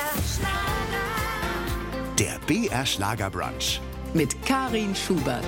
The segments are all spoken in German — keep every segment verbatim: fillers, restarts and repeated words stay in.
Der B R Schlagerbrunch mit Karin Schubert.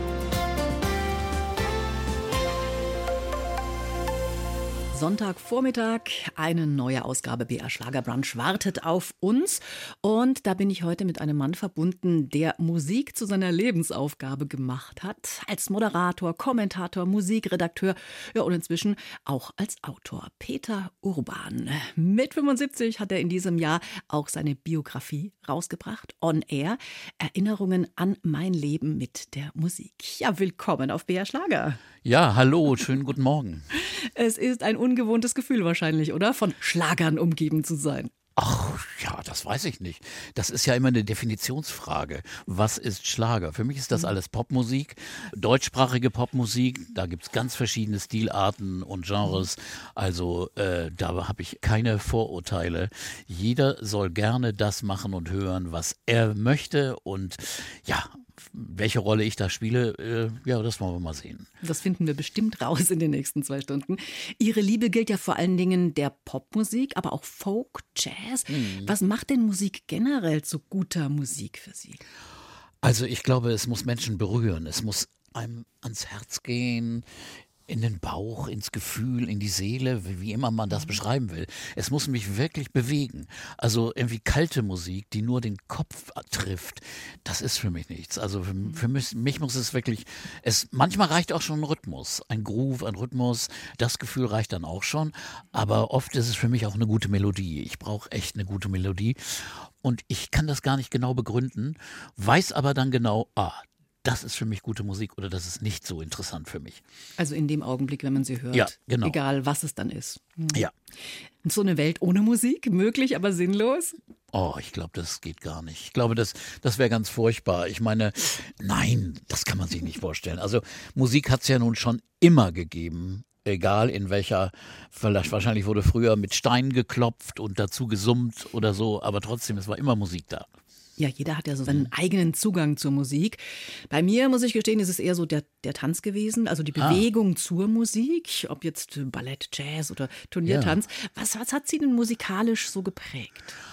Sonntagvormittag, eine neue Ausgabe B R Schlagerbrunch wartet auf uns. Und da bin ich heute mit einem Mann verbunden, der Musik zu seiner Lebensaufgabe gemacht hat. Als Moderator, Kommentator, Musikredakteur, ja, und inzwischen auch als Autor. Peter Urban. Mit fünfundsiebzig hat er in diesem Jahr auch seine Biografie rausgebracht. On Air. Erinnerungen an mein Leben mit der Musik. Ja, willkommen auf B R Schlager. Ja, hallo, schönen guten Morgen. Es ist ein ungewohntes Gefühl wahrscheinlich, oder? Von Schlagern umgeben zu sein. Ach ja, das weiß ich nicht. Das ist ja immer eine Definitionsfrage. Was ist Schlager? Für mich ist das alles Popmusik, deutschsprachige Popmusik. Da gibt es ganz verschiedene Stilarten und Genres. Also äh, da habe ich keine Vorurteile. Jeder soll gerne das machen und hören, was er möchte. Und ja, welche Rolle ich da spiele, äh, ja, das wollen wir mal sehen. Das finden wir bestimmt raus in den nächsten zwei Stunden. Ihre Liebe gilt ja vor allen Dingen der Popmusik, aber auch Folk, Jazz. Mhm. Was macht denn Musik generell zu guter Musik für Sie? Also ich glaube, es muss Menschen berühren. Es muss einem ans Herz gehen, in den Bauch, ins Gefühl, in die Seele, wie immer man das beschreiben will. Es muss mich wirklich bewegen. Also irgendwie kalte Musik, die nur den Kopf trifft, das ist für mich nichts. Also für, für mich, mich muss es wirklich, es manchmal reicht auch schon ein Rhythmus, ein Groove, ein Rhythmus, das Gefühl reicht dann auch schon. Aber oft ist es für mich auch eine gute Melodie. Ich brauche echt eine gute Melodie und ich kann das gar nicht genau begründen, weiß aber dann genau, ah, das ist für mich gute Musik oder das ist nicht so interessant für mich. Also in dem Augenblick, wenn man sie hört, ja, genau. Egal was es dann ist. Mhm. Ja. So eine Welt ohne Musik, möglich, aber sinnlos? Oh, ich glaube, das geht gar nicht. Ich glaube, das, das wäre ganz furchtbar. Ich meine, nein, das kann man sich nicht vorstellen. Also Musik hat es ja nun schon immer gegeben. Egal in welcher, vielleicht wahrscheinlich wurde früher mit Steinen geklopft und dazu gesummt oder so, aber trotzdem, es war immer Musik da. Ja, jeder hat ja so seinen eigenen Zugang zur Musik. Bei mir, muss ich gestehen, ist es eher so der, der Tanz gewesen, also die Bewegung ah. zur Musik, ob jetzt Ballett, Jazz oder Turniertanz. Ja. Was, was hat Sie denn musikalisch so geprägt?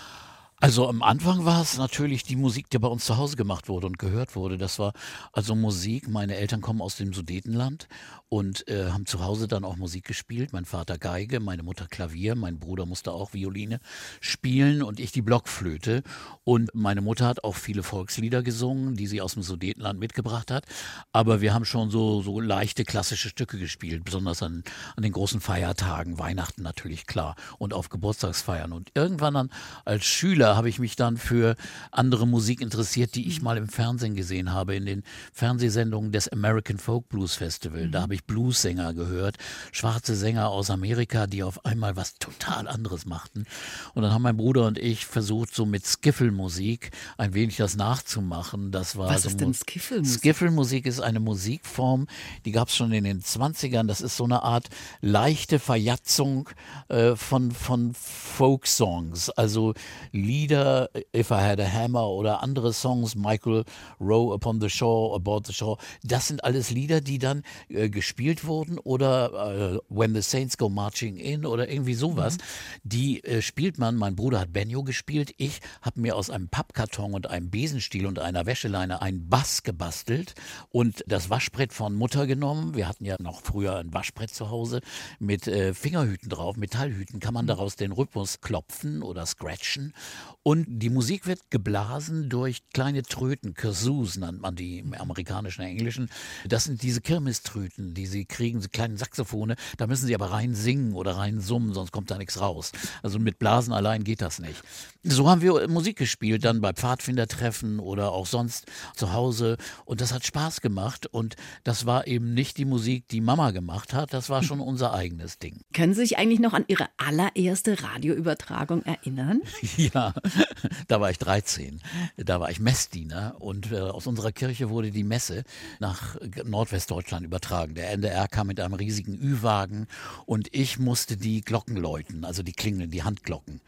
Also am Anfang war es natürlich die Musik, die bei uns zu Hause gemacht wurde und gehört wurde. Das war also Musik, meine Eltern kommen aus dem Sudetenland und äh, haben zu Hause dann auch Musik gespielt. Mein Vater Geige, meine Mutter Klavier, mein Bruder musste auch Violine spielen und ich die Blockflöte. Und meine Mutter hat auch viele Volkslieder gesungen, die sie aus dem Sudetenland mitgebracht hat. Aber wir haben schon so, so leichte klassische Stücke gespielt, besonders an, an den großen Feiertagen, Weihnachten natürlich, klar, und auf Geburtstagsfeiern. Und irgendwann dann als Schüler habe ich mich dann für andere Musik interessiert, die ich mal im Fernsehen gesehen habe, in den Fernsehsendungen des American Folk Blues Festival. Da habe ich Blues-Sänger gehört, schwarze Sänger aus Amerika, die auf einmal was total anderes machten. Und dann haben mein Bruder und ich versucht, so mit Skiffle-Musik ein wenig das nachzumachen. Das war was so ist denn Skiffle-Musik? Skiffle-Musik ist eine Musikform, die gab es schon in den zwanzigern. Das ist so eine Art leichte Verjatzung äh, von, von Folk-Songs, also Lieder, If I Had a Hammer oder andere Songs, Michael Row Upon the Shore, Aboard the Shore, das sind alles Lieder, die dann äh, gespielt wurden oder äh, When the Saints Go Marching In oder irgendwie sowas, mhm. die äh, spielt man, mein Bruder hat Banjo gespielt, ich habe mir aus einem Pappkarton und einem Besenstiel und einer Wäscheleine einen Bass gebastelt und das Waschbrett von Mutter genommen, wir hatten ja noch früher ein Waschbrett zu Hause mit äh, Fingerhüten drauf, Metallhüten, kann man daraus den Rhythmus klopfen oder scratchen. Und die Musik wird geblasen durch kleine Tröten, Kazoo nennt man die im amerikanischen, englischen. Das sind diese Kirmeströten, die sie kriegen, so kleine Saxophone. Da müssen sie aber rein singen oder rein summen, sonst kommt da nichts raus. Also mit Blasen allein geht das nicht. So haben wir Musik gespielt, dann bei Pfadfindertreffen oder auch sonst zu Hause. Und das hat Spaß gemacht. Und das war eben nicht die Musik, die Mama gemacht hat. Das war schon unser eigenes Ding. Können Sie sich eigentlich noch an Ihre allererste Radioübertragung erinnern? Ja, da war ich dreizehn. Da war ich Messdiener und äh, aus unserer Kirche wurde die Messe nach Nordwestdeutschland übertragen. Der N D R kam mit einem riesigen Ü-Wagen und ich musste die Glocken läuten, also die Klingeln, die Handglocken.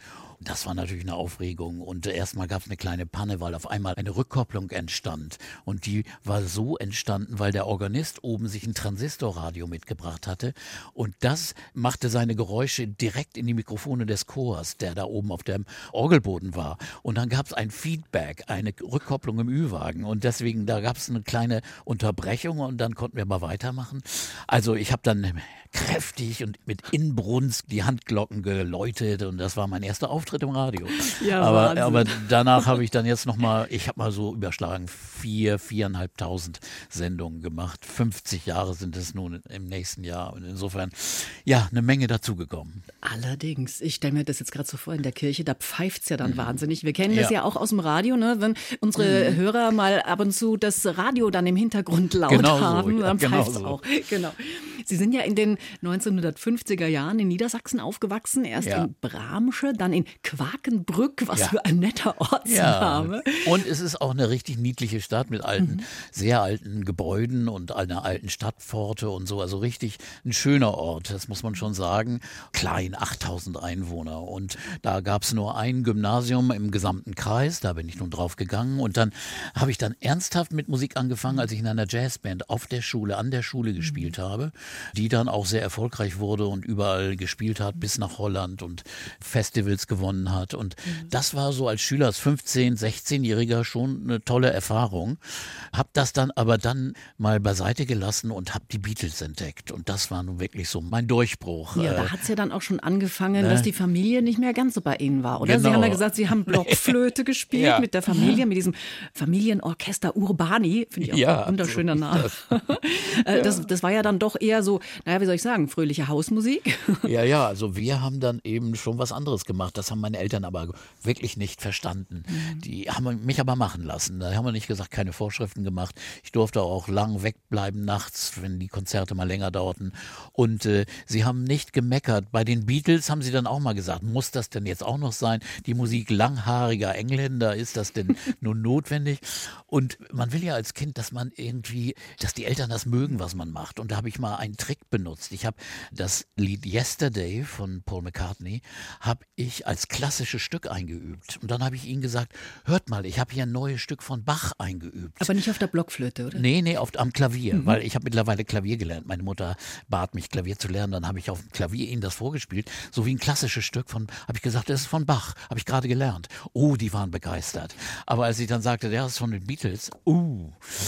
Das war natürlich eine Aufregung und erstmal gab es eine kleine Panne, weil auf einmal eine Rückkopplung entstand und die war so entstanden, weil der Organist oben sich ein Transistorradio mitgebracht hatte und das machte seine Geräusche direkt in die Mikrofone des Chors, der da oben auf dem Orgelboden war und dann gab es ein Feedback, eine Rückkopplung im Ü-Wagen und deswegen, da gab es eine kleine Unterbrechung und dann konnten wir mal weitermachen. Also ich habe dann kräftig und mit Inbrunst die Handglocken geläutet und das war mein erster Auftritt im Radio. Ja, aber, Wahnsinn. aber danach habe ich dann jetzt nochmal, ich habe mal so überschlagen, vier, viereinhalbtausend Sendungen gemacht. fünfzig Jahre sind es nun im nächsten Jahr und insofern, ja, eine Menge dazugekommen. Allerdings, ich stelle mir das jetzt gerade so vor, in der Kirche, da pfeift es ja dann mhm. wahnsinnig. Wir kennen das Ja. ja auch aus dem Radio, ne? Wenn unsere mhm. Hörer mal ab und zu das Radio dann im Hintergrund laut Genau so, haben, ja, dann genau pfeift es so. auch. Genau. Sie sind ja in den neunzehnhundertfünfziger Jahren in Niedersachsen aufgewachsen, erst Ja. in Bramsche, dann in Quakenbrück, was Ja. für ein netter Ortsname. Ja, und es ist auch eine richtig niedliche Stadt mit alten, mhm. sehr alten Gebäuden und einer alten Stadtpforte und so. Also richtig ein schöner Ort, das muss man schon sagen. Klein, achttausend Einwohner und da gab es nur ein Gymnasium im gesamten Kreis, da bin ich nun drauf gegangen und dann habe ich dann ernsthaft mit Musik angefangen, als ich in einer Jazzband auf der Schule, an der Schule gespielt habe, die dann auch sehr erfolgreich wurde und überall gespielt hat, bis nach Holland und Festivals gewonnen hat. Und das war so als Schüler, als fünfzehn-, sechzehnjähriger schon eine tolle Erfahrung. Hab das dann aber dann mal beiseite gelassen und habe die Beatles entdeckt. Und das war nun wirklich so mein Durchbruch. Ja, Äh, da hat es ja dann auch schon angefangen, ne? dass die Familie nicht mehr ganz so bei Ihnen war, oder? Genau. Sie haben ja gesagt, Sie haben Blockflöte gespielt Ja. mit der Familie, mit diesem Familienorchester Urbani. Finde ich auch Ja, ein wunderschöner Name. Äh, das, das war ja dann doch eher so, naja, wie soll ich sagen, fröhliche Hausmusik. Ja, ja, also wir haben dann eben schon was anderes gemacht. Das haben meine Eltern aber wirklich nicht verstanden. Mhm. Die haben mich aber machen lassen. Da haben wir nicht gesagt, keine Vorschriften gemacht. Ich durfte auch lang wegbleiben nachts, wenn die Konzerte mal länger dauerten. Und äh, sie haben nicht gemeckert. Bei den Beatles haben sie dann auch mal gesagt, muss das denn jetzt auch noch sein? Die Musik langhaariger Engländer, ist das denn nun notwendig? Und man will ja als Kind, dass man irgendwie, dass die Eltern das mögen, was man macht. Und da habe ich mal einen Trick benutzt. Ich habe das Lied Yesterday von Paul McCartney habe ich als klassisches Stück eingeübt. Und dann habe ich ihnen gesagt, hört mal, ich habe hier ein neues Stück von Bach eingeübt. Aber nicht auf der Blockflöte, oder? Nee, nee, oft am Klavier, Mhm. weil ich habe mittlerweile Klavier gelernt. Meine Mutter bat mich, Klavier zu lernen. Dann habe ich auf dem Klavier ihnen das vorgespielt. So wie ein klassisches Stück von, habe ich gesagt, das ist von Bach. Habe ich gerade gelernt. Oh, die waren begeistert. Aber als ich dann sagte, der ist von den Beatles, uh.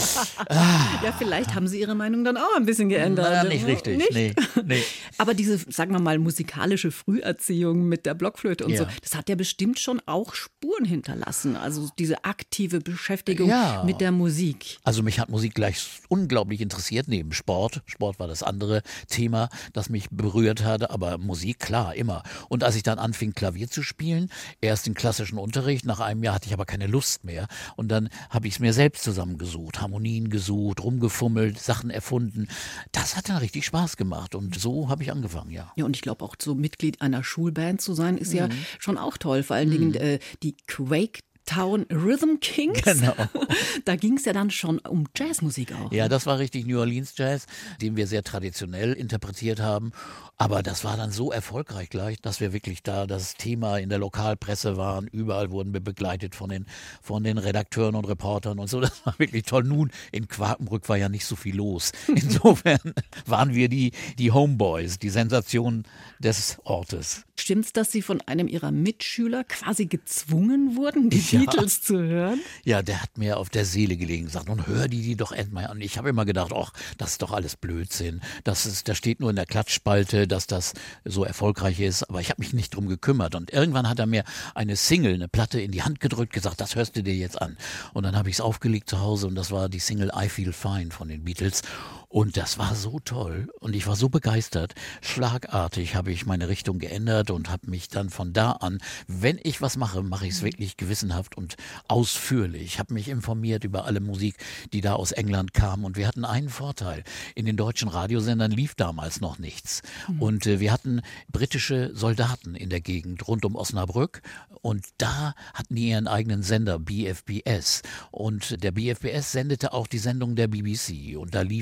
Ja, vielleicht haben Sie Ihre Meinung dann auch ein bisschen geändert. Na, nicht richtig. Nicht? Nee, nee. Aber diese, sagen wir mal, musikalische Früherziehung mit der Blockflöte und Ja. so, das hat ja bestimmt schon auch Spuren hinterlassen. Also diese aktive Beschäftigung Ja. mit der Musik. Also mich hat Musik gleich unglaublich interessiert, neben Sport. Sport war das andere Thema, das mich berührt hatte, aber Musik, klar, immer. Und als ich dann anfing, Klavier zu spielen, erst im klassischen Unterricht, nach einem Jahr hatte ich aber keine Lust mehr. Und dann habe ich es mir selbst zusammengesucht, Harmonien gesucht, rumgefummelt, Sachen erfunden. Das hat dann richtig Spaß gemacht und so habe ich angefangen, ja. Ja, und ich glaube auch so Mitglied einer Schulband zu sein, ist ja schon auch toll. Vor allen Dingen äh, die Quake Town Rhythm Kings. Genau. Da ging es ja dann schon um Jazzmusik auch. Ja, das war richtig New Orleans Jazz, den wir sehr traditionell interpretiert haben. Aber das war dann so erfolgreich gleich, dass wir wirklich da das Thema in der Lokalpresse waren. Überall wurden wir begleitet von den, von den Redakteuren und Reportern und so. Das war wirklich toll. Nun, in Quakenbrück war ja nicht so viel los. Insofern waren wir die, die Homeboys, die Sensation des Ortes. Stimmt's, dass Sie von einem Ihrer Mitschüler quasi gezwungen wurden, die Ja. Beatles zu hören? Ja, der hat mir auf der Seele gelegen, gesagt, und hör die die doch endlich an. Ich habe immer gedacht, ach, das ist doch alles Blödsinn. Das ist, das steht nur in der Klatschspalte, dass das so erfolgreich ist. Aber ich habe mich nicht drum gekümmert. Und irgendwann hat er mir eine Single, eine Platte in die Hand gedrückt, gesagt, das hörst du dir jetzt an. Und dann habe ich es aufgelegt zu Hause und das war die Single I Feel Fine von den Beatles. Und das war so toll und ich war so begeistert. Schlagartig habe ich meine Richtung geändert und habe mich dann von da an, wenn ich was mache, mache ich es wirklich gewissenhaft und ausführlich. Ich habe mich informiert über alle Musik, die da aus England kam und wir hatten einen Vorteil. In den deutschen Radiosendern lief damals noch nichts. Mhm. Und äh, wir hatten britische Soldaten in der Gegend rund um Osnabrück und da hatten die ihren eigenen Sender, B F B S. Und der B F B S sendete auch die Sendung der B B C und da liefen Popmusik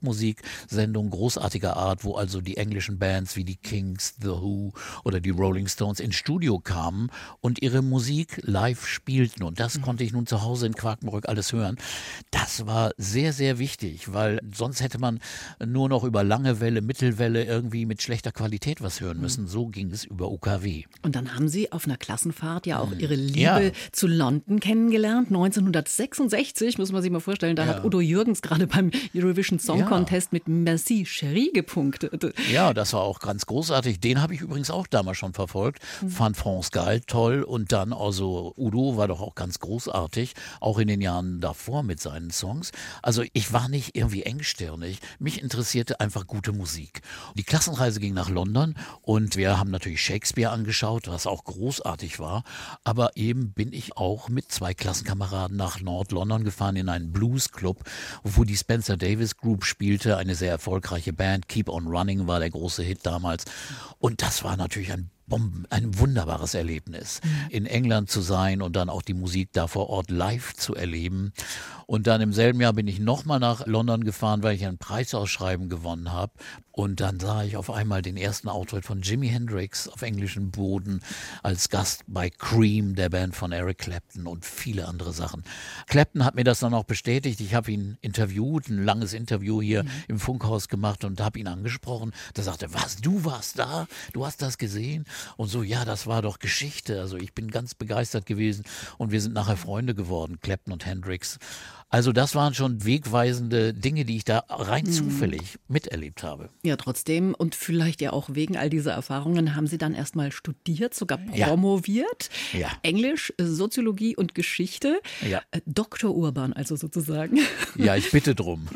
Popmusiksendung großartiger Art, wo also die englischen Bands wie die Kings, The Who oder die Rolling Stones ins Studio kamen und ihre Musik live spielten. Und das mhm. konnte ich nun zu Hause in Quakenbrück alles hören. Das war sehr, sehr wichtig, weil sonst hätte man nur noch über lange Welle, Mittelwelle irgendwie mit schlechter Qualität was hören müssen. Mhm. So ging es über U K W. Und dann haben Sie auf einer Klassenfahrt ja auch Mhm. Ihre Liebe Ja. zu London kennengelernt. neunzehnhundertsechsundsechzig, muss man sich mal vorstellen, da Ja. hat Udo Jürgens gerade beim Eurovision Song Ja. Contest mit Merci Chérie gepunktet. Ja, das war auch ganz großartig. Den habe ich übrigens auch damals schon verfolgt. Mhm. Fand France Gall toll. Und dann, also Udo war doch auch ganz großartig, auch in den Jahren davor mit seinen Songs. Also ich war nicht irgendwie engstirnig. Mich interessierte einfach gute Musik. Die Klassenreise ging nach London und wir haben natürlich Shakespeare angeschaut, was auch großartig war. Aber eben bin ich auch mit zwei Klassenkameraden nach Nord-London gefahren in einen Blues-Club, wo die Spencer Davis Group spielte, eine sehr erfolgreiche Band. Keep on Running war der große Hit damals. Und das war natürlich ein Bomben, ein wunderbares Erlebnis, in England zu sein und dann auch die Musik da vor Ort live zu erleben. Und dann im selben Jahr bin ich nochmal nach London gefahren, weil ich ein Preisausschreiben gewonnen habe. Und dann sah ich auf einmal den ersten Auftritt von Jimi Hendrix auf englischem Boden als Gast bei Cream, der Band von Eric Clapton und viele andere Sachen. Clapton hat mir das dann auch bestätigt. Ich habe ihn interviewt, ein langes Interview hier mhm. im Funkhaus gemacht und habe ihn angesprochen. Da sagte er, was, du warst da? Du hast das gesehen? Und so, ja, das war doch Geschichte. Also ich bin ganz begeistert gewesen und wir sind nachher Freunde geworden, Clapton und Hendrix. Also das waren schon wegweisende Dinge, die ich da rein zufällig miterlebt habe. Ja, trotzdem und vielleicht ja auch wegen all dieser Erfahrungen haben Sie dann erstmal studiert, sogar promoviert. Ja. Ja. Englisch, Soziologie und Geschichte. Ja. Doktor Urban also sozusagen. Ja, ich bitte drum.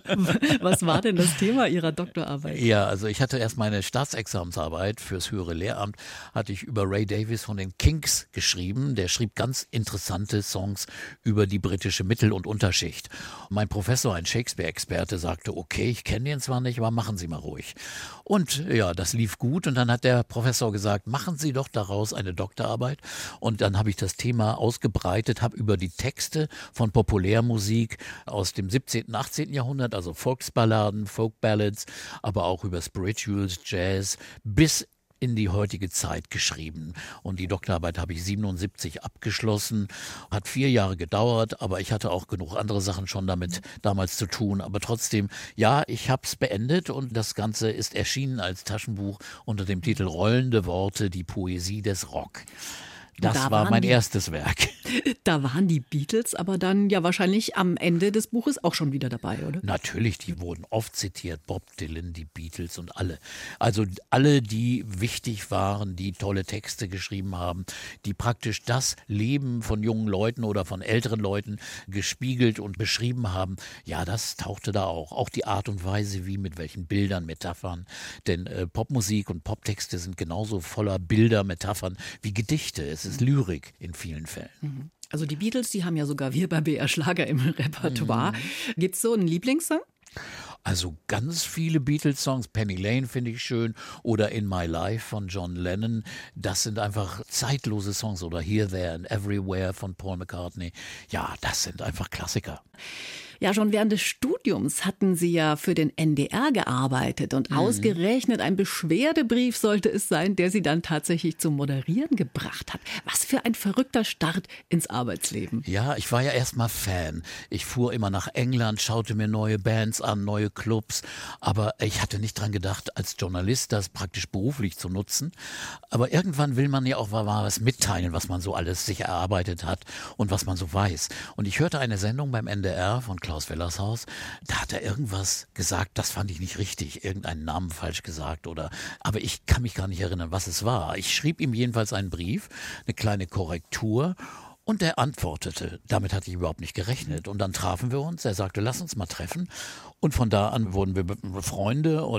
Was war denn das Thema Ihrer Doktorarbeit? Ja, also ich hatte erst meine Staatsexamensarbeit fürs höhere Lehramt, hatte ich über Ray Davies von den Kinks geschrieben. Der schrieb ganz interessante Songs über die britische Mittel- und Unterschicht. Mein Professor, ein Shakespeare-Experte, sagte, okay, ich kenne den zwar nicht, aber machen Sie mal ruhig. Und ja, das lief gut und dann hat der Professor gesagt, machen Sie doch daraus eine Doktorarbeit. Und dann habe ich das Thema ausgebreitet, habe über die Texte von Populärmusik aus dem siebzehnten, achtzehnten Jahrhundert, also Volksballaden, Folkballads, aber auch über Spirituals, Jazz, bis in die heutige Zeit geschrieben. Und die Doktorarbeit habe ich siebenundsiebzig abgeschlossen. Hat vier Jahre gedauert, aber ich hatte auch genug andere Sachen schon damit damals zu tun. Aber trotzdem, ja, ich habe es beendet und das Ganze ist erschienen als Taschenbuch unter dem Titel Rollende Worte, die Poesie des Rock. Das da war mein die, erstes Werk. Da waren die Beatles aber dann ja wahrscheinlich am Ende des Buches auch schon wieder dabei, oder? Natürlich, die wurden oft zitiert. Bob Dylan, die Beatles und alle. Also alle, die wichtig waren, die tolle Texte geschrieben haben, die praktisch das Leben von jungen Leuten oder von älteren Leuten gespiegelt und beschrieben haben. Ja, das tauchte da auch. Auch die Art und Weise, wie, mit welchen Bildern, Metaphern. Denn äh, Popmusik und Poptexte sind genauso voller Bilder, Metaphern wie Gedichte. Es ist Lyrik in vielen Fällen. Also die Beatles, die haben ja sogar wir bei B R Schlager im Repertoire. Mhm. Gibt es so einen Lieblingssong? Also ganz viele Beatles-Songs. Penny Lane finde ich schön oder In My Life von John Lennon. Das sind einfach zeitlose Songs. Oder Here, There and Everywhere von Paul McCartney. Ja, das sind einfach Klassiker. Ja, schon während des Studiums hatten Sie ja für den N D R gearbeitet und mhm. ausgerechnet ein Beschwerdebrief sollte es sein, der Sie dann tatsächlich zum Moderieren gebracht hat. Was für ein verrückter Start ins Arbeitsleben. Ja, ich war ja erstmal Fan. Ich fuhr immer nach England, schaute mir neue Bands an, neue Clubs, aber ich hatte nicht dran gedacht, als Journalist das praktisch beruflich zu nutzen. Aber irgendwann will man ja auch mal was mitteilen, was man so alles sich erarbeitet hat und was man so weiß. Und ich hörte eine Sendung beim N D R von Klaus Wellershaus, da hat er irgendwas gesagt, das fand ich nicht richtig, irgendeinen Namen falsch gesagt oder, aber ich kann mich gar nicht erinnern, was es war. Ich schrieb ihm jedenfalls einen Brief, eine kleine Korrektur und er antwortete. Damit hatte ich überhaupt nicht gerechnet und dann trafen wir uns, er sagte, lass uns mal treffen und von da an wurden wir Freunde und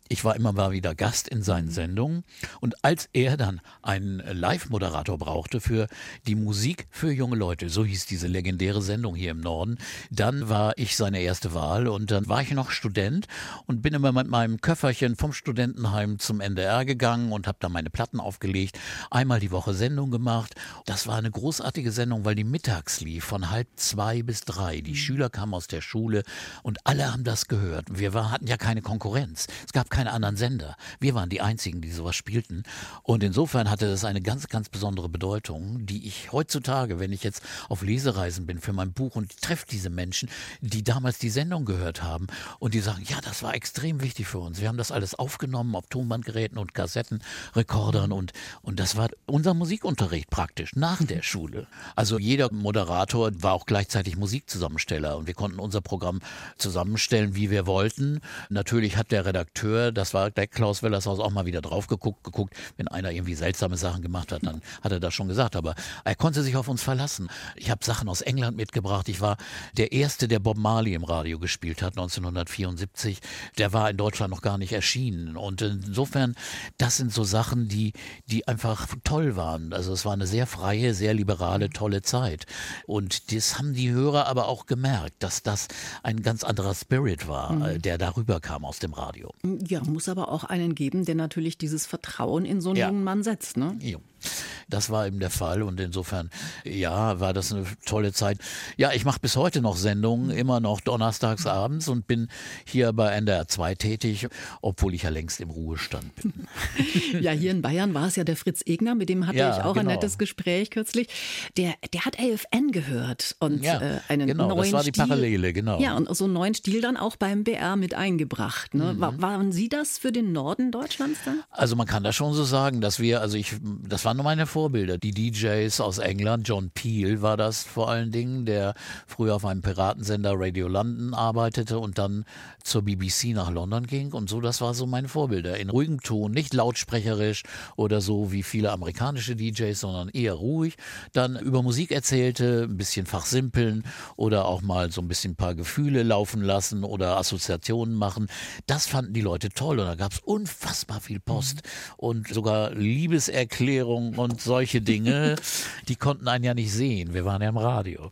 Ich war immer mal wieder Gast in seinen Sendungen und als er dann einen Live-Moderator brauchte für die Musik für junge Leute, so hieß diese legendäre Sendung hier im Norden, dann war ich seine erste Wahl und dann war ich noch Student und bin immer mit meinem Köfferchen vom Studentenheim zum N D R gegangen und habe da meine Platten aufgelegt, einmal die Woche Sendung gemacht. Das war eine großartige Sendung, weil die mittags lief, von halb zwei bis drei. Die Schüler kamen aus der Schule und alle haben das gehört. Wir war, hatten ja keine Konkurrenz. Es gab keine anderen Sender. Wir waren die einzigen, die sowas spielten. Und insofern hatte das eine ganz, ganz besondere Bedeutung, die ich heutzutage, wenn ich jetzt auf Lesereisen bin für mein Buch und treffe diese Menschen, die damals die Sendung gehört haben und die sagen, ja, das war extrem wichtig für uns. Wir haben das alles aufgenommen auf Tonbandgeräten und Kassettenrekordern und, und das war unser Musikunterricht praktisch nach der Schule. Also jeder Moderator war auch gleichzeitig Musikzusammensteller und wir konnten unser Programm zusammenstellen, wie wir wollten. Natürlich hat der Redakteur, das war der Klaus Wellershaus, auch mal wieder drauf geguckt, geguckt, wenn einer irgendwie seltsame Sachen gemacht hat, dann hat er das schon gesagt, aber er konnte sich auf uns verlassen. Ich habe Sachen aus England mitgebracht. Ich war der Erste, der Bob Marley im Radio gespielt hat, neunzehnhundertvierundsiebzig. Der war in Deutschland noch gar nicht erschienen und insofern, das sind so Sachen, die, die einfach toll waren. Also es war eine sehr freie, sehr liberale, tolle Zeit und das haben die Hörer aber auch gemerkt, dass das ein ganz anderer Spirit war, mhm. der darüber kam aus dem Radio. Ja, muss aber auch einen geben, der natürlich dieses Vertrauen in so einen ja. jungen Mann setzt, ne? Ja. Das war eben der Fall und insofern, ja, war das eine tolle Zeit. Ja, ich mache bis heute noch Sendungen, immer noch donnerstags abends und bin hier bei N D R zwei tätig, obwohl ich ja längst im Ruhestand bin. Ja, hier in Bayern war es ja der Fritz Egner, mit dem hatte ja, ich auch genau. ein nettes Gespräch kürzlich. Der, der hat A F N gehört und ja, äh, einen genau, neuen das war die Stil, Parallele, genau. Ja, und so einen neuen Stil dann auch beim B R mit eingebracht. Ne? Mhm. War, waren Sie das für den Norden Deutschlands dann? Also man kann das schon so sagen, dass wir, also ich, das waren nur meine Vorbilder, die D Js aus England. John Peel war das vor allen Dingen, der früher auf einem Piratensender Radio London arbeitete und dann zur B B C nach London ging und so, das war so meine Vorbilder. In ruhigem Ton, nicht lautsprecherisch oder so wie viele amerikanische D Js, sondern eher ruhig. Dann über Musik erzählte, ein bisschen fachsimpeln oder auch mal so ein bisschen ein paar Gefühle laufen lassen oder Assoziationen machen. Das fanden die Leute toll und da gab es unfassbar viel Post und sogar Liebeserklärungen und solche Dinge, die konnten einen ja nicht sehen. Wir waren ja im Radio.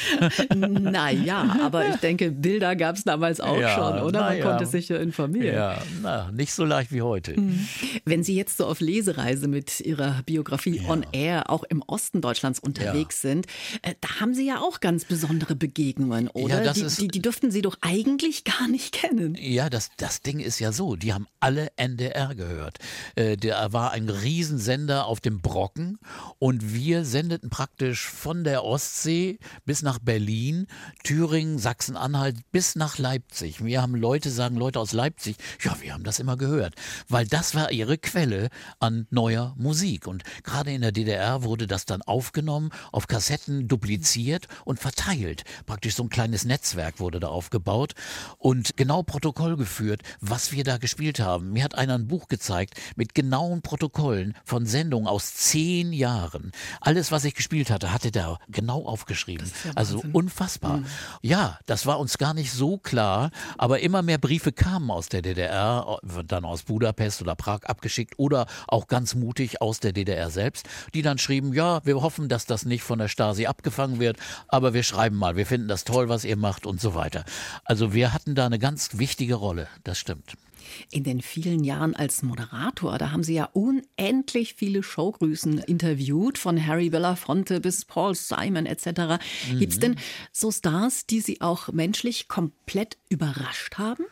Naja, aber ich denke, Bilder gab es damals auch ja, schon, oder? Man ja. konnte sich ja informieren. Ja, na, nicht so leicht wie heute. Wenn Sie jetzt so auf Lesereise mit Ihrer Biografie ja. On Air auch im Osten Deutschlands unterwegs ja. sind, äh, da haben Sie ja auch ganz besondere Begegnungen, oder? Ja, das die, ist, die, die dürften Sie doch eigentlich gar nicht kennen. Ja, das, das Ding ist ja so, die haben alle N D R gehört. Äh, der war ein Riesensender auf dem Brocken und wir sendeten praktisch von der Ostsee bis nach Berlin, Thüringen, Sachsen-Anhalt bis nach Leipzig. Wir haben Leute, sagen Leute aus Leipzig, ja, wir haben das immer gehört, weil das war ihre Quelle an neuer Musik. Und gerade in der D D R wurde das dann aufgenommen, auf Kassetten dupliziert und verteilt. Praktisch so ein kleines Netzwerk wurde da aufgebaut und genau Protokoll geführt, was wir da gespielt haben. Mir hat einer ein Buch gezeigt mit genauen Protokollen von Sendungen aus zehn Jahren. Alles, was ich gespielt hatte, hatte der genau aufgeschrieben. Ja also unfassbar. Mhm. Ja, das war uns gar nicht so klar, aber immer mehr Briefe kamen aus der D D R, dann aus Budapest oder Prag abgeschickt oder auch ganz mutig aus der D D R selbst, die dann schrieben, ja, wir hoffen, dass das nicht von der Stasi abgefangen wird, aber wir schreiben mal, wir finden das toll, was ihr macht und so weiter. Also wir hatten da eine ganz wichtige Rolle, das stimmt. In den vielen Jahren als Moderator, da haben Sie ja unendlich viele Showgrößen interviewt, von Harry Belafonte bis Paul Simon et cetera. Mhm. Gibt es denn so Stars, die Sie auch menschlich komplett überrascht haben?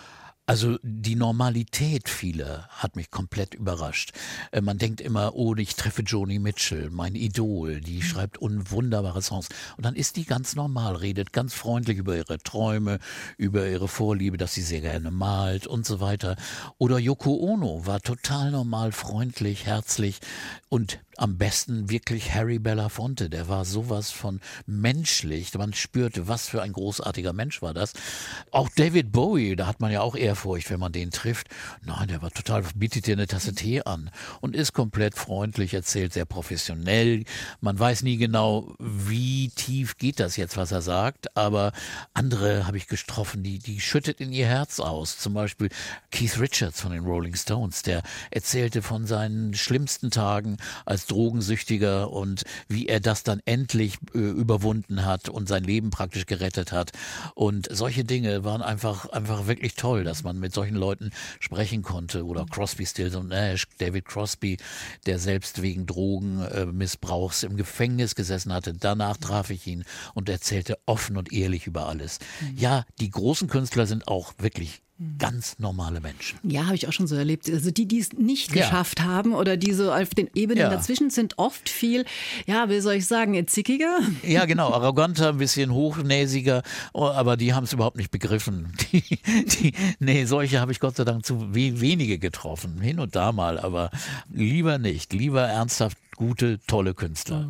Also die Normalität vieler hat mich komplett überrascht. Äh, man denkt immer, oh, ich treffe Joni Mitchell, mein Idol, die schreibt unwunderbare Songs. Und dann ist die ganz normal, redet ganz freundlich über ihre Träume, über ihre Vorliebe, dass sie sehr gerne malt und so weiter. Oder Yoko Ono war total normal, freundlich, herzlich und am besten wirklich Harry Belafonte, der war sowas von menschlich. Man spürte, was für ein großartiger Mensch war das. Auch David Bowie, da hat man ja auch Ehrfurcht, wenn man den trifft. Nein, der war total, bietet dir eine Tasse Tee an und ist komplett freundlich, erzählt sehr professionell. Man weiß nie genau, wie wie tief geht das jetzt, was er sagt, aber andere habe ich getroffen, die, die schüttet in ihr Herz aus. Zum Beispiel Keith Richards von den Rolling Stones, der erzählte von seinen schlimmsten Tagen als Drogensüchtiger und wie er das dann endlich äh, überwunden hat und sein Leben praktisch gerettet hat. Und solche Dinge waren einfach, einfach wirklich toll, dass man mit solchen Leuten sprechen konnte. Oder Crosby, Stills und Nash, David Crosby, der selbst wegen Drogenmissbrauchs im Gefängnis gesessen hatte. Danach traf ich ihn und erzählte offen und ehrlich über alles. Mhm. Ja, die großen Künstler sind auch wirklich ganz normale Menschen. Ja, habe ich auch schon so erlebt. Also die, die es nicht Ja. geschafft haben oder die so auf den Ebenen Ja. dazwischen sind, oft viel, ja, wie soll ich sagen, zickiger. Ja, genau, arroganter, ein bisschen hochnäsiger, oh, aber die haben es überhaupt nicht begriffen. Die, die, nee, solche habe ich Gott sei Dank zu we- wenige getroffen, hin und da mal, aber lieber nicht, lieber ernsthaft gute, tolle Künstler.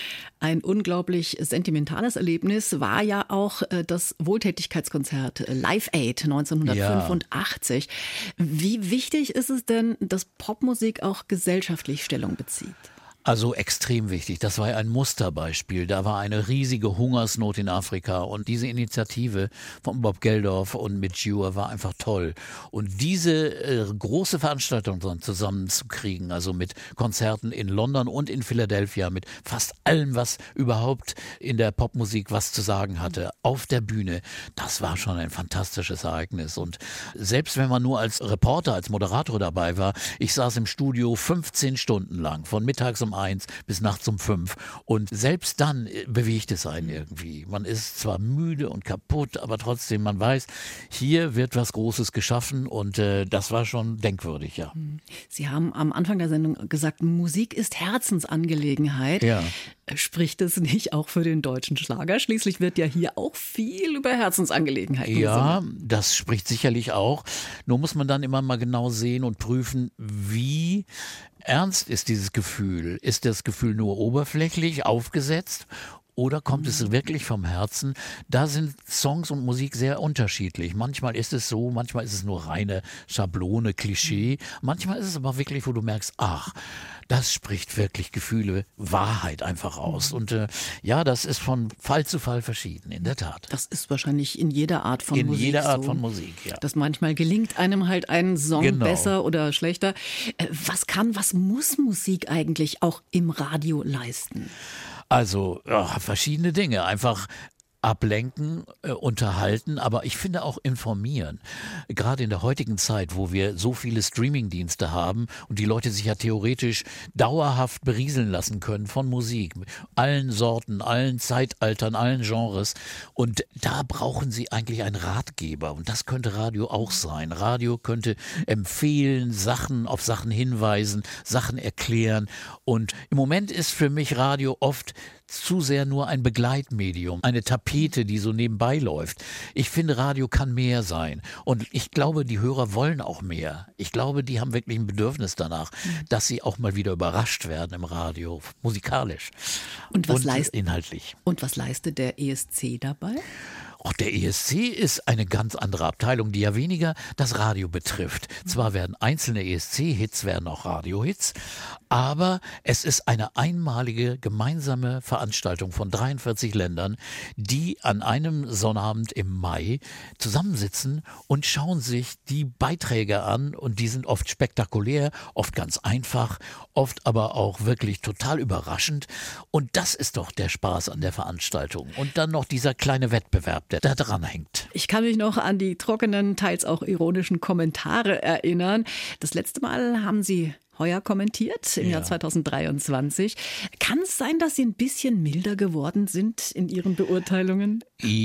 Ein unglaublich sentimentales Erlebnis war ja auch äh, das Wohltätigkeitskonzert äh, Live Aid neunzehnhundertfünfundachtzig. Wie wichtig ist es denn, dass Popmusik auch gesellschaftlich Stellung bezieht? Also extrem wichtig. Das war ja ein Musterbeispiel. Da war eine riesige Hungersnot in Afrika und diese Initiative von Bob Geldof und Mitch Ure war einfach toll. Und diese äh, große Veranstaltung dann zusammenzukriegen, also mit Konzerten in London und in Philadelphia, mit fast allem, was überhaupt in der Popmusik was zu sagen hatte, auf der Bühne, das war schon ein fantastisches Ereignis. Und selbst wenn man nur als Reporter, als Moderator dabei war, ich saß im Studio fünfzehn Stunden lang, von mittags um eins bis nachts um fünf. Und selbst dann bewegt es einen irgendwie. Man ist zwar müde und kaputt, aber trotzdem, man weiß, hier wird was Großes geschaffen und äh, das war schon denkwürdig, ja. Sie haben am Anfang der Sendung gesagt, Musik ist Herzensangelegenheit. Ja. Spricht es nicht auch für den deutschen Schlager? Schließlich wird ja hier auch viel über Herzensangelegenheiten Ja, gesungen. das spricht sicherlich auch. Nur muss man dann immer mal genau sehen und prüfen, wie ernst ist dieses Gefühl? Ist das Gefühl nur oberflächlich aufgesetzt? Oder kommt es wirklich vom Herzen? Da sind Songs und Musik sehr unterschiedlich. Manchmal ist es so, manchmal ist es nur reine Schablone, Klischee. Manchmal ist es aber wirklich, wo du merkst, ach, das spricht wirklich Gefühle, Wahrheit einfach aus. Und äh, ja, das ist von Fall zu Fall verschieden, in der Tat. Das ist wahrscheinlich in jeder Art von In Musik jeder Art so. von Musik, ja. Dass manchmal gelingt einem halt ein Song Genau. besser oder schlechter. Äh, Was kann, was muss Musik eigentlich auch im Radio leisten? Also ja, verschiedene Dinge. Einfach ablenken, äh, unterhalten, aber ich finde auch informieren. Gerade in der heutigen Zeit, wo wir so viele Streamingdienste haben und die Leute sich ja theoretisch dauerhaft berieseln lassen können von Musik, allen Sorten, allen Zeitaltern, allen Genres. Und da brauchen sie eigentlich einen Ratgeber. Und das könnte Radio auch sein. Radio könnte empfehlen, Sachen auf Sachen hinweisen, Sachen erklären. Und im Moment ist für mich Radio oft zu sehr nur ein Begleitmedium, eine Tapete, die so nebenbei läuft. Ich finde, Radio kann mehr sein. Und ich glaube, die Hörer wollen auch mehr. Ich glaube, die haben wirklich ein Bedürfnis danach, dass sie auch mal wieder überrascht werden im Radio, musikalisch Und was leist- inhaltlich. Und was leistet der E S C dabei? Auch der E S C ist eine ganz andere Abteilung, die ja weniger das Radio betrifft. Zwar werden einzelne E S C-Hits, werden auch Radiohits, aber es ist eine einmalige gemeinsame Veranstaltung von dreiundvierzig Ländern, die an einem Sonnabend im Mai zusammensitzen und schauen sich die Beiträge an und die sind oft spektakulär, oft ganz einfach, oft aber auch wirklich total überraschend und das ist doch der Spaß an der Veranstaltung. Und dann noch dieser kleine Wettbewerb, der da dran hängt. Ich kann mich noch an die trockenen, teils auch ironischen Kommentare erinnern. Das letzte Mal haben Sie heuer kommentiert, im Ja. Jahr zweitausenddreiundzwanzig. Kann es sein, dass Sie ein bisschen milder geworden sind in Ihren Beurteilungen?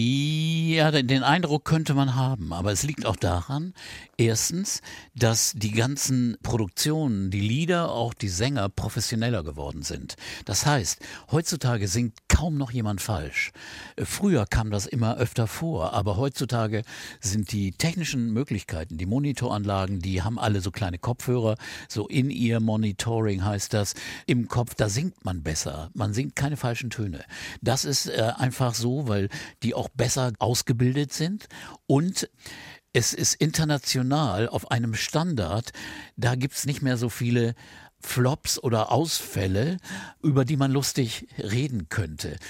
Ja, den Eindruck könnte man haben, aber es liegt auch daran, erstens, dass die ganzen Produktionen, die Lieder, auch die Sänger professioneller geworden sind. Das heißt, heutzutage singt kaum noch jemand falsch. Früher kam das immer öfter vor, aber heutzutage sind die technischen Möglichkeiten, die Monitoranlagen, die haben alle so kleine Kopfhörer, so In-Ear-Monitoring heißt das, im Kopf, da singt man besser. Man singt keine falschen Töne. Das ist äh, einfach so, weil die auch besser ausgebildet sind und es ist international auf einem Standard, da gibt's nicht mehr so viele Flops oder Ausfälle, über die man lustig reden könnte.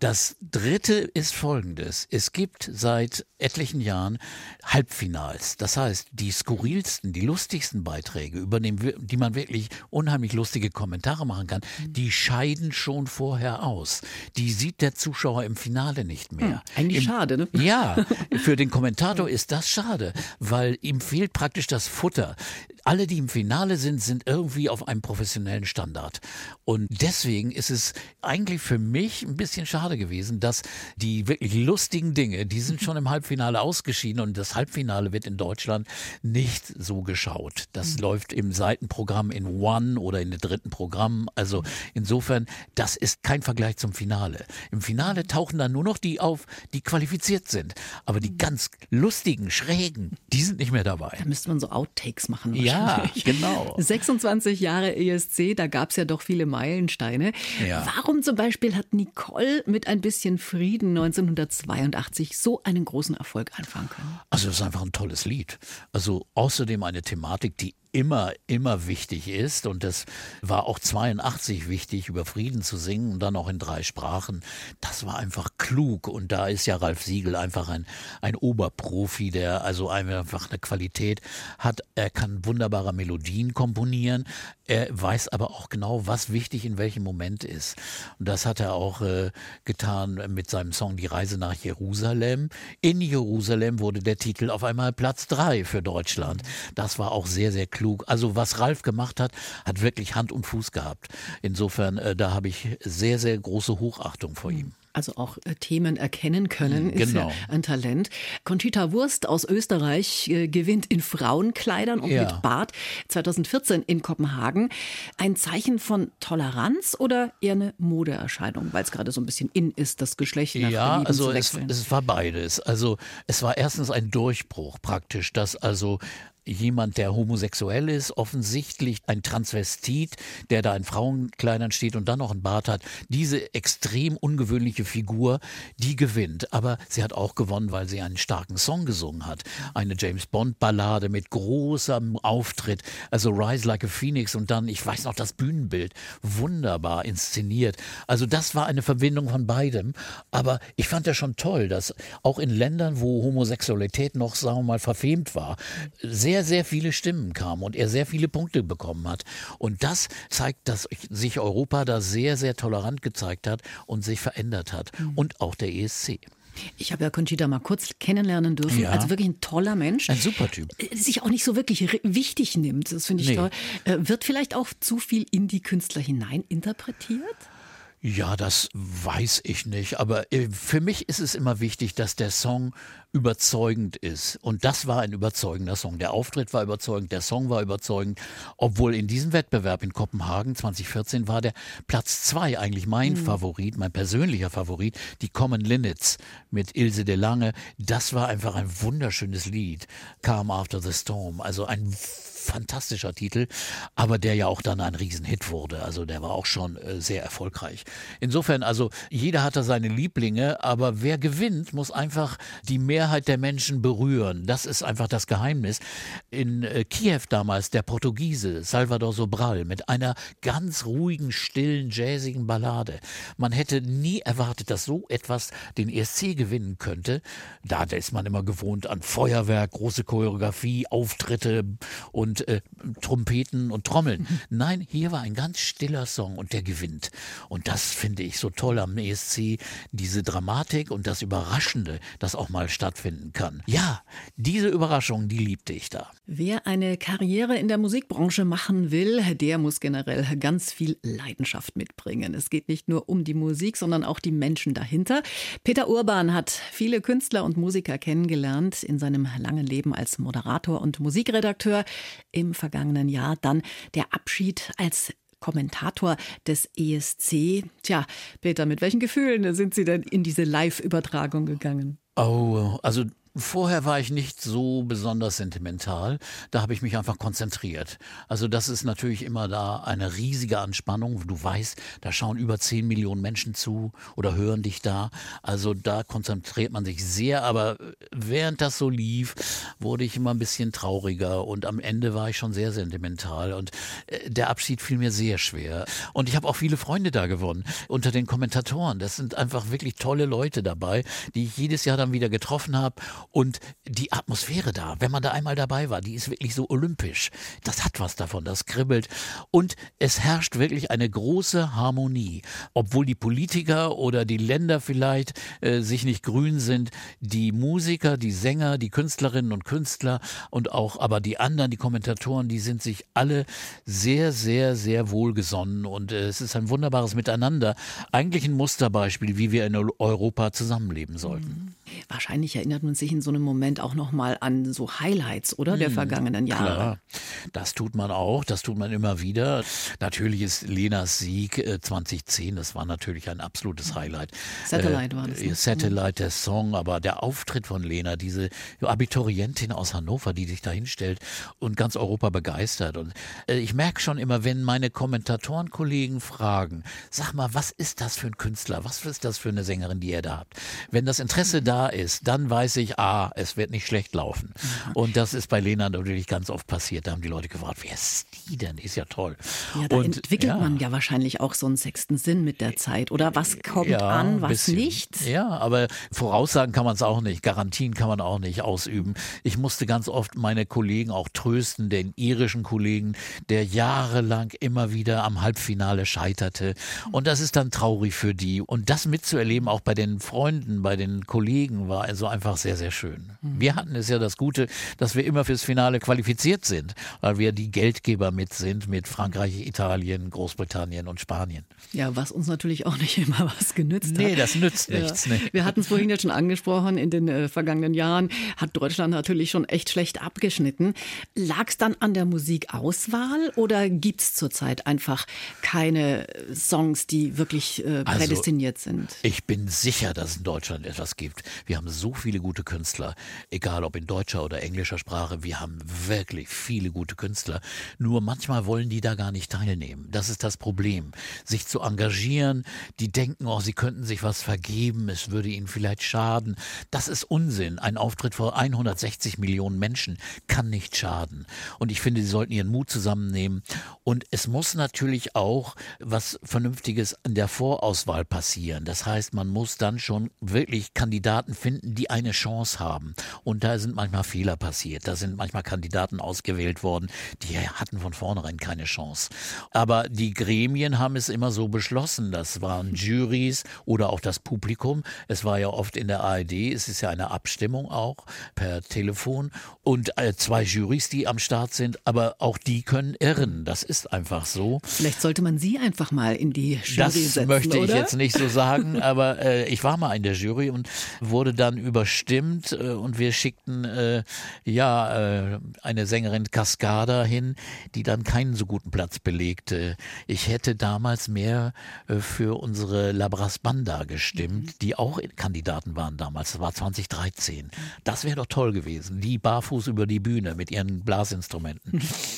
Das dritte ist folgendes. Es gibt seit etlichen Jahren Halbfinals. Das heißt, die skurrilsten, die lustigsten Beiträge, über den, die man wirklich unheimlich lustige Kommentare machen kann, die scheiden schon vorher aus. Die sieht der Zuschauer im Finale nicht mehr. Hm, eigentlich Im, schade, ne? Ja, für den Kommentator ist das schade, weil ihm fehlt praktisch das Futter. Alle, die im Finale sind, sind irgendwie auf einem professionellen Standard. Und deswegen ist es eigentlich für mich ein bisschen schade gewesen, dass die wirklich lustigen Dinge, die sind schon im Halbfinale ausgeschieden und das Halbfinale wird in Deutschland nicht so geschaut. Das mhm. läuft im Seitenprogramm in One oder in den dritten Programm. Also insofern, das ist kein Vergleich zum Finale. Im Finale tauchen dann nur noch die auf, die qualifiziert sind. Aber die ganz lustigen, schrägen, die sind nicht mehr dabei. Da müsste man so Outtakes machen. Ja, genau. sechsundzwanzig Jahre E S C, da gab es ja doch viele Meilensteine. Ja. Warum zum Beispiel hat Nicole mit ein bisschen Frieden neunzehnhundertzweiundachtzig so einen großen Erfolg anfangen können? Also das ist einfach ein tolles Lied. Also außerdem eine Thematik, die immer, immer wichtig ist und das war auch zweiundachtzig wichtig, über Frieden zu singen und dann auch in drei Sprachen. Das war einfach klug und da ist ja Ralf Siegel einfach ein, ein Oberprofi, der also einfach eine Qualität hat. Er kann wunderbare Melodien komponieren, er weiß aber auch genau, was wichtig in welchem Moment ist. Und das hat er auch äh, getan mit seinem Song Die Reise nach Jerusalem. In Jerusalem wurde der Titel auf einmal Platz drei für Deutschland. Das war auch sehr, sehr klug. Also was Ralf gemacht hat, hat wirklich Hand und Fuß gehabt. Insofern, äh, da habe ich sehr, sehr große Hochachtung vor ihm. Also auch äh, Themen erkennen können, genau. ist ja ein Talent. Conchita Wurst aus Österreich äh, gewinnt in Frauenkleidern und ja. mit Bart zweitausendvierzehn in Kopenhagen. Ein Zeichen von Toleranz oder eher eine Modeerscheinung, weil es gerade so ein bisschen in ist, das Geschlecht nach Ja, Belieben also zu es, wechseln? es war beides. Also es war erstens ein Durchbruch praktisch, dass also jemand, der homosexuell ist, offensichtlich ein Transvestit, der da in Frauenkleidern steht und dann noch einen Bart hat, diese extrem ungewöhnliche Figur, die gewinnt. Aber sie hat auch gewonnen, weil sie einen starken Song gesungen hat. Eine James-Bond-Ballade mit großem Auftritt, also Rise Like a Phoenix und dann, ich weiß noch, das Bühnenbild, wunderbar inszeniert. Also das war eine Verbindung von beidem. Aber ich fand ja schon toll, dass auch in Ländern, wo Homosexualität noch, sagen wir mal, verfemt war, sehr sehr, sehr viele Stimmen kamen und er sehr viele Punkte bekommen hat. Und das zeigt, dass sich Europa da sehr, sehr tolerant gezeigt hat und sich verändert hat. Mhm. Und auch der E S C. Ich habe ja Conchita mal kurz kennenlernen dürfen. Ja. Also wirklich ein toller Mensch. Ein super Typ. Sich auch nicht so wirklich wichtig nimmt. Das finde ich nee. toll. Wird vielleicht auch zu viel in die Künstler hinein interpretiert? Ja, das weiß ich nicht. Aber für mich ist es immer wichtig, dass der Song überzeugend ist. Und das war ein überzeugender Song. Der Auftritt war überzeugend, der Song war überzeugend. Obwohl in diesem Wettbewerb in Kopenhagen zwanzig vierzehn war der Platz zwei eigentlich mein mhm. Favorit, mein persönlicher Favorit, die Common Linnets mit Ilse de Lange. Das war einfach ein wunderschönes Lied. Calm After the Storm. Also ein fantastischer Titel, aber der ja auch dann ein Riesenhit wurde. Also der war auch schon äh, sehr erfolgreich. Insofern, also jeder hat da seine Lieblinge, aber wer gewinnt, muss einfach die Mehrheit der Menschen berühren. Das ist einfach das Geheimnis. In äh, Kiew damals der Portugiese Salvador Sobral mit einer ganz ruhigen, stillen, jazzigen Ballade. Man hätte nie erwartet, dass so etwas den E S C gewinnen könnte. Da, da ist man immer gewohnt an Feuerwerk, große Choreografie, Auftritte und Und äh, Trompeten und Trommeln. Nein, hier war ein ganz stiller Song und der gewinnt. Und das finde ich so toll am E S C, diese Dramatik und das Überraschende, das auch mal stattfinden kann. Ja, diese Überraschung, die liebte ich da. Wer eine Karriere in der Musikbranche machen will, der muss generell ganz viel Leidenschaft mitbringen. Es geht nicht nur um die Musik, sondern auch die Menschen dahinter. Peter Urban hat viele Künstler und Musiker kennengelernt in seinem langen Leben als Moderator und Musikredakteur. Im vergangenen Jahr dann der Abschied als Kommentator des E S C. Tja, Peter, mit welchen Gefühlen sind Sie denn in diese Live-Übertragung gegangen? Oh, also Vorher war ich nicht so besonders sentimental. Da habe ich mich einfach konzentriert. Also das ist natürlich immer da eine riesige Anspannung. Du weißt, da schauen über zehn Millionen Menschen zu oder hören dich da. Also da konzentriert man sich sehr. Aber während das so lief, wurde ich immer ein bisschen trauriger. Und am Ende war ich schon sehr sentimental. Und der Abschied fiel mir sehr schwer. Und ich habe auch viele Freunde da gewonnen unter den Kommentatoren. Das sind einfach wirklich tolle Leute dabei, die ich jedes Jahr dann wieder getroffen habe. Und die Atmosphäre da, wenn man da einmal dabei war, die ist wirklich so olympisch. Das hat was davon, das kribbelt. Und es herrscht wirklich eine große Harmonie. Obwohl die Politiker oder die Länder vielleicht äh, sich nicht grün sind, die Musiker, die Sänger, die Künstlerinnen und Künstler und auch aber die anderen, die Kommentatoren, die sind sich alle sehr, sehr, sehr wohlgesonnen. Und äh, es ist ein wunderbares Miteinander. Eigentlich ein Musterbeispiel, wie wir in Europa zusammenleben sollten. Wahrscheinlich erinnert man sich in so einem Moment auch nochmal an so Highlights, oder, der vergangenen Jahre. Klar, das tut man auch, das tut man immer wieder. Natürlich ist Lenas Sieg äh, zwanzig zehn, das war natürlich ein absolutes Highlight. Satellite äh, war das. Ne? Satellite, der Song, aber der Auftritt von Lena, diese Abiturientin aus Hannover, die sich da hinstellt und ganz Europa begeistert. Und äh, ich merke schon immer, wenn meine Kommentatorenkollegen fragen, sag mal, was ist das für ein Künstler, was ist das für eine Sängerin, die ihr da habt? Wenn das Interesse da ist, dann weiß ich, ah, es wird nicht schlecht laufen. Und das ist bei Lena natürlich ganz oft passiert. Da haben die Leute gefragt, wer ist die denn? Die ist ja toll. Ja, da und, entwickelt ja. man ja wahrscheinlich auch so einen sechsten Sinn mit der Zeit. Oder was kommt ja, an, was bisschen. nicht? Ja, aber voraussagen kann man es auch nicht. Garantien kann man auch nicht ausüben. Ich musste ganz oft meine Kollegen auch trösten, den irischen Kollegen, der jahrelang immer wieder am Halbfinale scheiterte. Und das ist dann traurig für die. Und das mitzuerleben, auch bei den Freunden, bei den Kollegen, war also einfach sehr, sehr schön. Mhm. Wir hatten es ja das Gute, dass wir immer fürs Finale qualifiziert sind, weil wir die Geldgeber mit sind, mit Frankreich, Italien, Großbritannien und Spanien. Ja, was uns natürlich auch nicht immer was genützt hat. Nee, das nützt ja. nichts. Nee. Wir hatten es vorhin ja schon angesprochen, in den äh, vergangenen Jahren hat Deutschland natürlich schon echt schlecht abgeschnitten. Lag es dann an der Musikauswahl oder gibt es zurzeit einfach keine Songs, die wirklich äh, prädestiniert also, sind? Ich bin sicher, dass es in Deutschland etwas gibt. Wir haben so viele gute Künstler, egal ob in deutscher oder englischer Sprache, wir haben wirklich viele gute Künstler. Nur manchmal wollen die da gar nicht teilnehmen. Das ist das Problem. Sich zu engagieren, die denken, oh, sie könnten sich was vergeben, es würde ihnen vielleicht schaden. Das ist Unsinn. Ein Auftritt vor hundertsechzig Millionen Menschen kann nicht schaden. Und ich finde, sie sollten ihren Mut zusammennehmen. Und es muss natürlich auch was Vernünftiges in der Vorauswahl passieren. Das heißt, man muss dann schon wirklich Kandidaten finden, die eine Chance haben. Und da sind manchmal Fehler passiert. Da sind manchmal Kandidaten ausgewählt worden, die hatten von vornherein keine Chance. Aber die Gremien haben es immer so beschlossen. Das waren Jurys oder auch das Publikum. Es war ja oft in der A R D, es ist ja eine Abstimmung auch per Telefon. Und äh, zwei Jurys, die am Start sind, aber auch die können irren. Das ist einfach so. Vielleicht sollte man sie einfach mal in die Jury das setzen, Das möchte ich oder? jetzt nicht so sagen, aber äh, ich war mal in der Jury und wurde dann überstimmt äh, und wir schickten äh, ja äh, eine Sängerin Cascada hin, die dann keinen so guten Platz belegte. Ich hätte damals mehr äh, für unsere Labras Banda gestimmt, mhm. die auch Kandidaten waren damals. Das war zwanzig dreizehn. Das wäre doch toll gewesen. Die barfuß über die Bühne mit ihren Blasinstrumenten.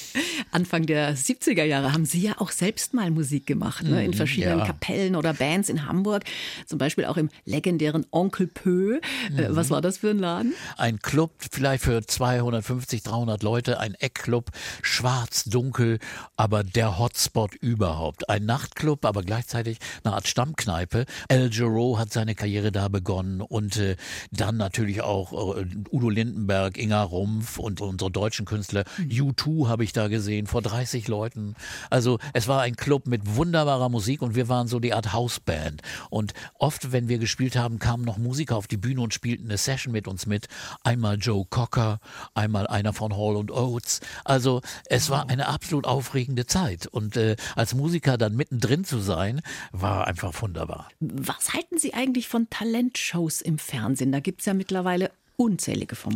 Anfang der siebziger Jahre haben Sie ja auch selbst mal Musik gemacht, ne? In verschiedenen ja. Kapellen oder Bands in Hamburg, zum Beispiel auch im legendären Onkel Pö. Mhm. Äh, was war das für ein Laden? Ein Club, vielleicht für zweihundertfünfzig, dreihundert Leute, ein Eckclub, schwarz, dunkel, aber der Hotspot überhaupt. Ein Nachtclub, aber gleichzeitig eine Art Stammkneipe. Al Jarreau hat seine Karriere da begonnen und äh, dann natürlich auch äh, Udo Lindenberg, Inga Rumpf und unsere deutschen Künstler. U zwei habe ich da gesehen, vor dreißig Leuten. Also es war ein Club mit wunderbarer Musik und wir waren so die Art Hausband. Und oft, wenn wir gespielt haben, kamen noch Musiker auf die Bühne und spielten eine Session mit uns mit. Einmal Joe Cocker, einmal einer von Hall and Oates. Also es war eine absolut aufregende Zeit. Und äh, als Musiker dann mittendrin zu sein, war einfach wunderbar. Was halten Sie eigentlich von Talentshows im Fernsehen? Da gibt es ja mittlerweile unzählige Formate.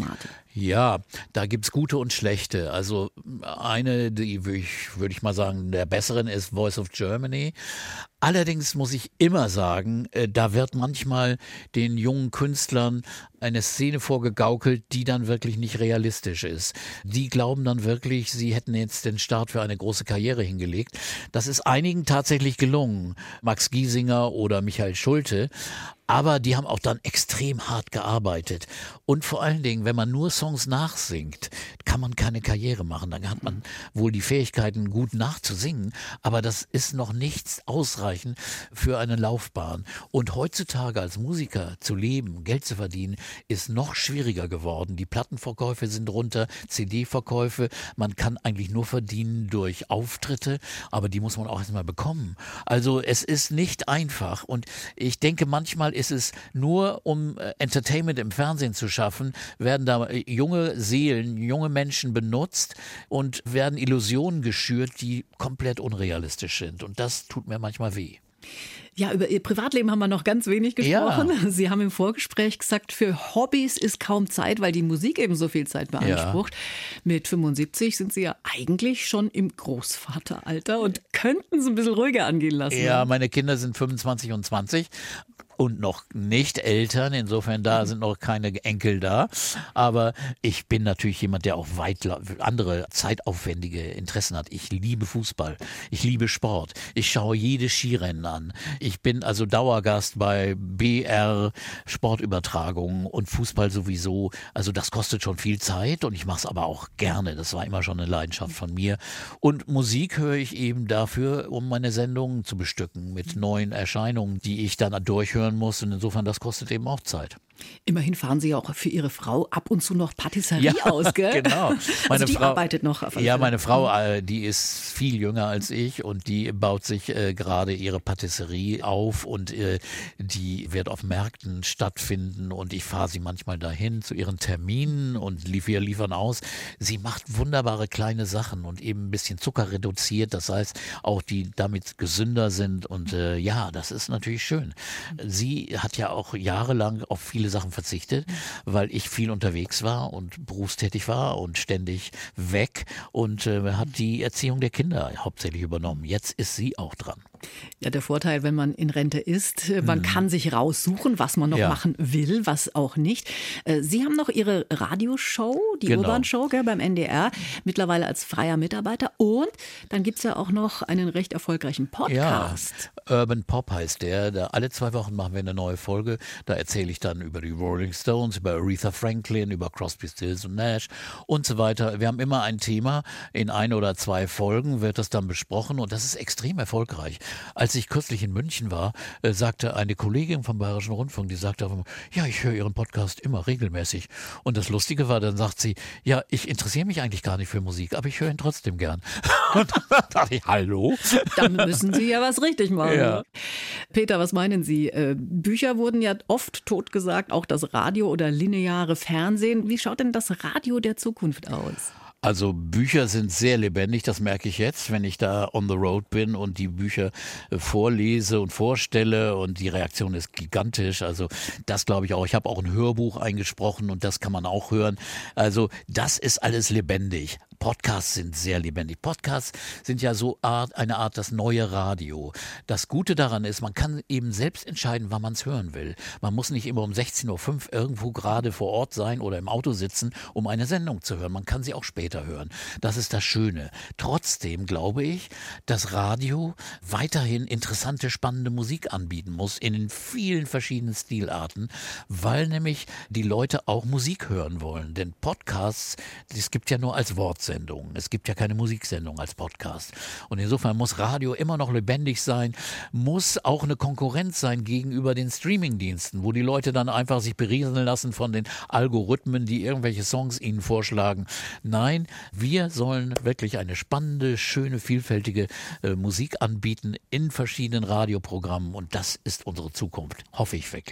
Ja, da gibt's gute und schlechte. Also eine, die würde ich, würd ich mal sagen, der besseren ist Voice of Germany. Allerdings muss ich immer sagen, äh, da wird manchmal den jungen Künstlern eine Szene vorgegaukelt, die dann wirklich nicht realistisch ist. Die glauben dann wirklich, sie hätten jetzt den Start für eine große Karriere hingelegt. Das ist einigen tatsächlich gelungen. Max Giesinger oder Michael Schulte. Aber die haben auch dann extrem hart gearbeitet. Und vor allen Dingen, wenn man nur Songs nachsingt, kann man keine Karriere machen. Dann hat man wohl die Fähigkeiten, gut nachzusingen, aber das ist noch nichts ausreichend für eine Laufbahn. Und heutzutage als Musiker zu leben, Geld zu verdienen, ist noch schwieriger geworden. Die Plattenverkäufe sind runter, C D-Verkäufe. Man kann eigentlich nur verdienen durch Auftritte, aber die muss man auch erstmal bekommen. Also es ist nicht einfach. Und ich denke, manchmal ist es nur, um Entertainment im Fernsehen zu schaffen, werden da junge Seelen, junge Menschen benutzt und werden Illusionen geschürt, die komplett unrealistisch sind. Und das tut mir manchmal weh. Ja, über Ihr Privatleben haben wir noch ganz wenig gesprochen. Ja. Sie haben im Vorgespräch gesagt, für Hobbys ist kaum Zeit, weil die Musik eben so viel Zeit beansprucht. Ja. Mit fünfundsiebzig sind Sie ja eigentlich schon im Großvateralter und könnten es ein bisschen ruhiger angehen lassen. Ja, meine Kinder sind fünfundzwanzig und zwanzig. Und noch nicht Eltern, insofern da sind noch keine Enkel da. Aber ich bin natürlich jemand, der auch weit andere zeitaufwendige Interessen hat. Ich liebe Fußball, ich liebe Sport, ich schaue jedes Skirennen an. Ich bin also Dauergast bei B R Sportübertragungen und Fußball sowieso. Also das kostet schon viel Zeit und ich mache es aber auch gerne. Das war immer schon eine Leidenschaft von mir. Und Musik höre ich eben dafür, um meine Sendungen zu bestücken mit neuen Erscheinungen, die ich dann durchhören muss, und insofern, das kostet eben auch Zeit. Immerhin fahren Sie ja auch für Ihre Frau ab und zu noch Patisserie ja, aus, gell? Genau. Meine also die Frau arbeitet noch. Auf ja, meine Frau, äh, die ist viel jünger als ich und die baut sich äh, gerade ihre Patisserie auf und äh, die wird auf Märkten stattfinden und ich fahre sie manchmal dahin zu ihren Terminen und lief, wir liefern aus. Sie macht wunderbare kleine Sachen und eben ein bisschen Zucker reduziert, das heißt auch die damit gesünder sind und äh, ja, das ist natürlich schön. Sie hat ja auch jahrelang auf viele Sachen verzichtet, weil ich viel unterwegs war und berufstätig war und ständig weg und äh, hat die Erziehung der Kinder hauptsächlich übernommen. Jetzt ist sie auch dran. Ja, der Vorteil, wenn man in Rente ist, man hm. kann sich raussuchen, was man noch ja. machen will, was auch nicht. Sie haben noch Ihre Radioshow, die genau. Urban-Show, gell, beim N D R, mittlerweile als freier Mitarbeiter. Und dann gibt es ja auch noch einen recht erfolgreichen Podcast. Ja, Urban Pop heißt der. Da alle zwei Wochen machen wir eine neue Folge. Da erzähle ich dann über die Rolling Stones, über Aretha Franklin, über Crosby, Stills und Nash und so weiter. Wir haben immer ein Thema. In ein oder zwei Folgen wird das dann besprochen und das ist extrem erfolgreich. Als ich kürzlich in München war, äh, sagte eine Kollegin vom Bayerischen Rundfunk, die sagte auf einmal, ja, ich höre Ihren Podcast immer regelmäßig. Und das Lustige war, dann sagt sie, ja, ich interessiere mich eigentlich gar nicht für Musik, aber ich höre ihn trotzdem gern. Und dann dachte ich, hallo? Dann müssen Sie ja was richtig machen. Ja. Peter, was meinen Sie? Äh, Bücher wurden ja oft totgesagt, auch das Radio oder lineare Fernsehen. Wie schaut denn das Radio der Zukunft aus? Also Bücher sind sehr lebendig, das merke ich jetzt, wenn ich da on the road bin und die Bücher vorlese und vorstelle und die Reaktion ist gigantisch. Also das glaube ich auch. Ich habe auch ein Hörbuch eingesprochen und das kann man auch hören. Also das ist alles lebendig. Podcasts sind sehr lebendig. Podcasts sind ja so Art, eine Art das neue Radio. Das Gute daran ist, man kann eben selbst entscheiden, wann man es hören will. Man muss nicht immer um sechzehn Uhr fünf irgendwo gerade vor Ort sein oder im Auto sitzen, um eine Sendung zu hören. Man kann sie auch später hören. Das ist das Schöne. Trotzdem glaube ich, dass Radio weiterhin interessante, spannende Musik anbieten muss in den vielen verschiedenen Stilarten, weil nämlich die Leute auch Musik hören wollen. Denn Podcasts, es gibt ja nur als Wortsendungen. Es gibt ja keine Musiksendung als Podcast. Und insofern muss Radio immer noch lebendig sein, muss auch eine Konkurrenz sein gegenüber den Streamingdiensten, wo die Leute dann einfach sich berieseln lassen von den Algorithmen, die irgendwelche Songs ihnen vorschlagen. Nein, wir sollen wirklich eine spannende, schöne, vielfältige äh, Musik anbieten in verschiedenen Radioprogrammen und das ist unsere Zukunft, hoffe ich wirklich.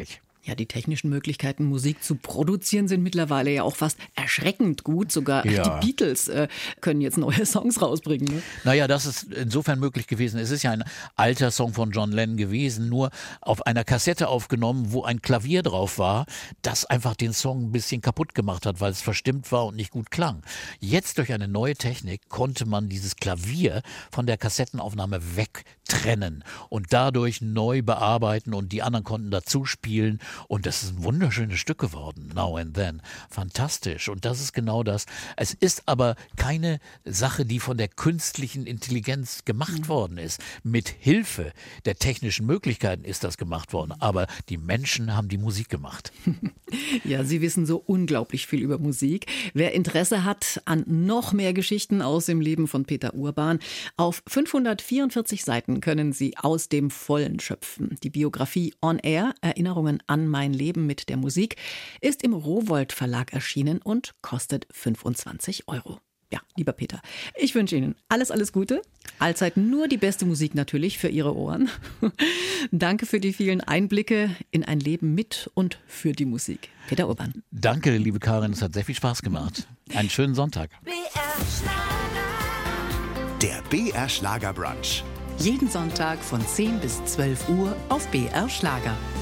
Ja, die technischen Möglichkeiten, Musik zu produzieren, sind mittlerweile ja auch fast erschreckend gut. Sogar Ja. die Beatles äh, können jetzt neue Songs rausbringen. Ne? Naja, das ist insofern möglich gewesen. Es ist ja ein alter Song von John Lennon gewesen, nur auf einer Kassette aufgenommen, wo ein Klavier drauf war, das einfach den Song ein bisschen kaputt gemacht hat, weil es verstimmt war und nicht gut klang. Jetzt durch eine neue Technik konnte man dieses Klavier von der Kassettenaufnahme wegtrennen und dadurch neu bearbeiten und die anderen konnten dazu spielen. Und das ist ein wunderschönes Stück geworden, Now and Then. Fantastisch. Und das ist genau das. Es ist aber keine Sache, die von der künstlichen Intelligenz gemacht mhm. worden ist. Mit Hilfe der technischen Möglichkeiten ist das gemacht worden. Aber die Menschen haben die Musik gemacht. Ja, Sie wissen so unglaublich viel über Musik. Wer Interesse hat an noch mehr Geschichten aus dem Leben von Peter Urban, auf fünfhundertvierundvierzig Seiten können Sie aus dem Vollen schöpfen. Die Biografie On Air, Erinnerungen an mein Leben mit der Musik, ist im Rowohlt Verlag erschienen und kostet fünfundzwanzig Euro. Ja, lieber Peter, ich wünsche Ihnen alles, alles Gute. Allzeit nur die beste Musik natürlich für Ihre Ohren. Danke für die vielen Einblicke in ein Leben mit und für die Musik. Peter Urban. Danke, liebe Karin, es hat sehr viel Spaß gemacht. Einen schönen Sonntag. B R Schlager. Der B R Schlager Brunch. Jeden Sonntag von zehn bis zwölf Uhr auf B R Schlager.